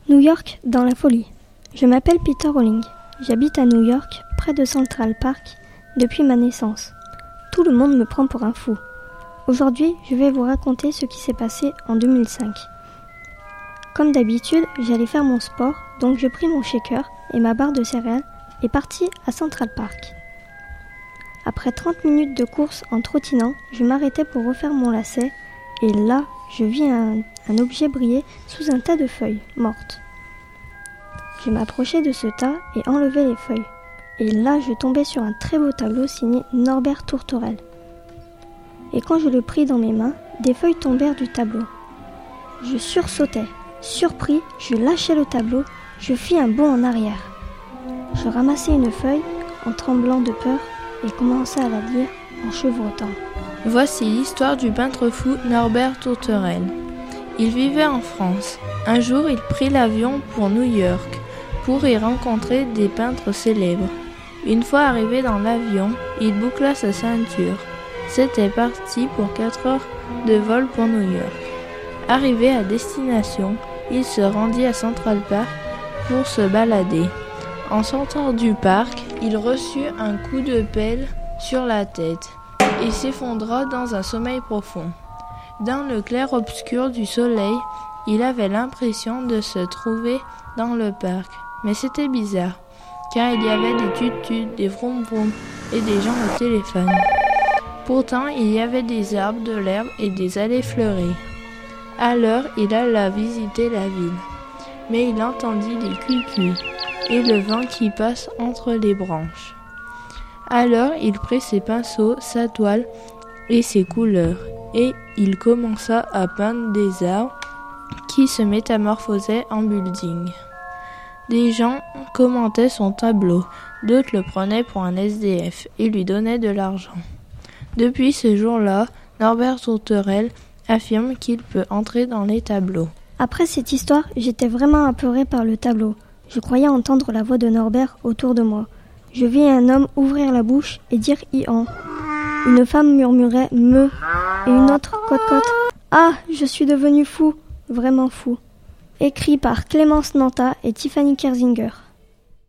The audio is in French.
New York dans la folie. Je m'appelle Peter Rowling. J'habite à New York, près de Central Park, depuis ma naissance. Tout le monde me prend pour un fou. Aujourd'hui, je vais vous raconter ce qui s'est passé en 2005. Comme d'habitude, j'allais faire mon sport, donc je pris mon shaker et ma barre de céréales et partis à Central Park. Après 30 minutes de course en trottinant, je m'arrêtais pour refaire mon lacet et là, je vis un objet briller sous un tas de feuilles mortes. Je m'approchais de ce tas et enlevais les feuilles. Et là, je tombais sur un très beau tableau signé Norbert Tourterelle. Et quand je le pris dans mes mains, des feuilles tombèrent du tableau. Je sursautais. Surpris, je lâchai le tableau, je fis un bond en arrière. Je ramassai une feuille en tremblant de peur et commençai à la lire en chevrotant. Voici l'histoire du peintre fou Norbert Tourterelle. Il vivait en France. Un jour, il prit l'avion pour New York pour y rencontrer des peintres célèbres. Une fois arrivé dans l'avion, il boucla sa ceinture. C'était parti pour 4 heures de vol pour New York. Arrivé à destination, il se rendit à Central Park pour se balader. En sortant du parc, il reçut un coup de pelle sur la tête et s'effondra dans un sommeil profond. Dans le clair-obscur du soleil, il avait l'impression de se trouver dans le parc. Mais c'était bizarre, car il y avait des tut-tut, des vroom-vroom et des gens au téléphone. Pourtant, il y avait des arbres, de l'herbe et des allées fleuries. Alors, il alla visiter la ville. Mais il entendit des cuicus et le vent qui passe entre les branches. Alors, il prit ses pinceaux, sa toile et ses couleurs, et il commença à peindre des arbres qui se métamorphosaient en buildings. Des gens commentaient son tableau, d'autres le prenaient pour un SDF et lui donnaient de l'argent. Depuis ce jour-là, Norbert Tourterelle affirme qu'il peut entrer dans les tableaux. Après cette histoire, j'étais vraiment apeurée par le tableau. Je croyais entendre la voix de Norbert autour de moi. Je vis un homme ouvrir la bouche et dire « Ian ». Une femme murmurait « Me » et une autre « Cote-cote ». Ah, je suis devenu fou, vraiment fou. Écrit par Clémence Nanta et Tiffany Kerzinger.